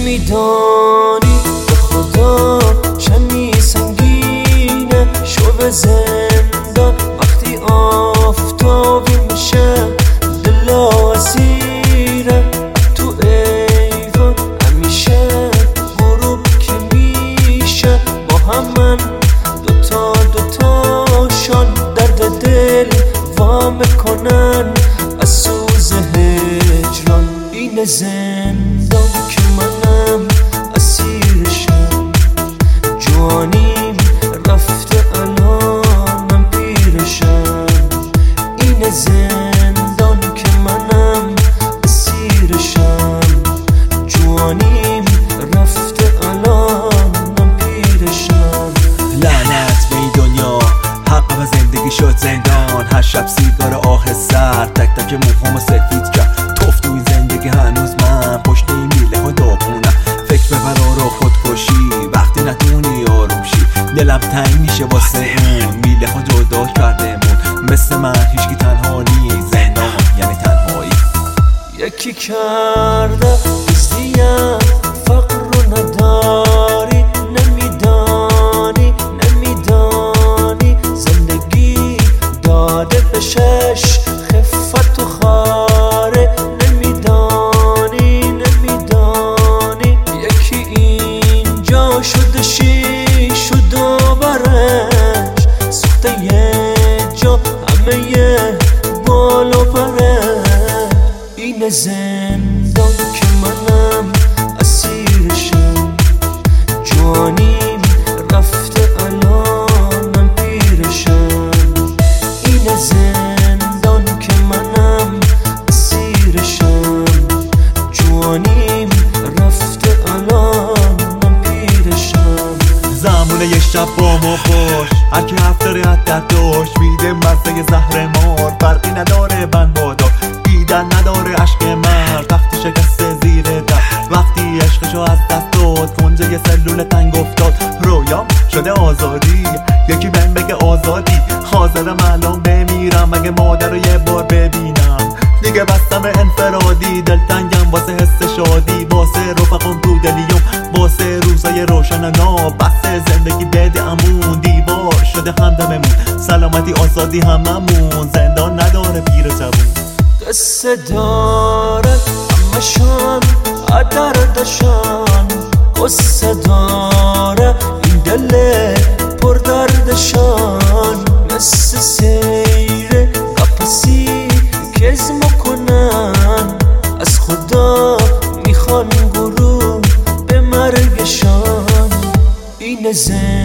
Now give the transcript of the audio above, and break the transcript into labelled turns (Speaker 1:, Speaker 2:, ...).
Speaker 1: نمیدانی به خدا چنی سنگینه شو زندان وقتی آفتابی میشه دل اسیره تو ایوان همیشه غروب که میشه با همن دوتاشان درد دل وا میکنن از سوز هجران. این زندان که منم اسیرشم جوانیم رفته الانم پیرشم. این زندان که منم اسیرشم جوانیم رفته الانم پیرشم.
Speaker 2: لعنت به این دنیا حق و زندگی شد زندان. هر شب سیگار آه سر تک تک موهامو سفید کرد. توف تو این زندگی هنوز من پشت این میله ها داغونم. فکر به فرار و خودکشی وقتی نتونی آروم شی. دلم تنگ میشه واسه اون میله ها جدا کردمون. مثل من هیچکی تنها نیست زندان یعنی تنهایی.
Speaker 1: یکی کرده بزدیم فقر رو نداری نمیدانی زندگی داده به شش خفت و خاره نمیدانی یکی اینجا شده شیش و دوبرش سخته یه جا همه یه بال و پرش. این زندان که منم اسیرشم جوانیم رفته الانم پیرشم. این زندان که منم اسیرشم جوانیم رفته الانم پیرشم.
Speaker 2: زمونه یه شب با ما باش هرکی هفته ریت در داشت میده مزه زهر مار. فرقی نداره بند بادا دیدن نداره عشق مرد. وقتی شکست زیر در وقتی عشقشو از دست داد کنجه یه سلول تنگ افتاد. رویام شده آزادی یکی بهم بگه آزادی. حاضرم الان بمیرم مگه مادر رو یه بار ببینم. دیگه بستم انفرادی دلتنگم واسه حس شادی. واسه رفقم تو دلیوم واسه روزای روشن ناب. بس زندگی بده امون دیوار شده همدممون. سلامتی آزادی هممون زندان نداره پیر جوون.
Speaker 1: قصه داره همشان دردشان قصه داره این دل پر دردشان. مثل سیر قفسی کز میکنن از خدا میخوان غروب به مرگشان. این